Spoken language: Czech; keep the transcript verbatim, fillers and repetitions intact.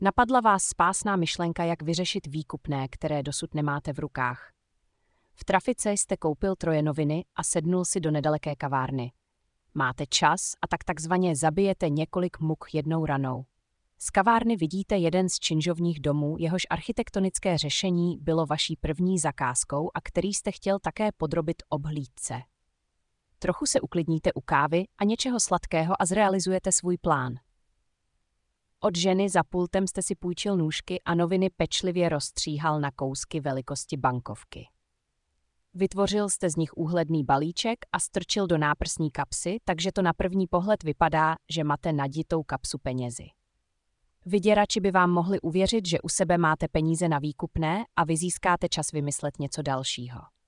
Napadla vás spásná myšlenka, jak vyřešit výkupné, které dosud nemáte v rukách. V trafice jste koupil troje noviny a sednul si do nedaleké kavárny. Máte čas a tak takzvaně zabijete několik muk jednou ranou. Z kavárny vidíte jeden z činžovních domů, jehož architektonické řešení bylo vaší první zakázkou a který jste chtěl také podrobit obhlídce. Trochu se uklidníte u kávy a něčeho sladkého a zrealizujete svůj plán. Od ženy za pultem jste si půjčil nůžky a noviny pečlivě rozstříhal na kousky velikosti bankovky. Vytvořil jste z nich úhledný balíček a strčil do náprsní kapsy, takže to na první pohled vypadá, že máte naditou kapsu penězi. Vyděrači by vám mohli uvěřit, že u sebe máte peníze na výkupné a vy získáte čas vymyslet něco dalšího.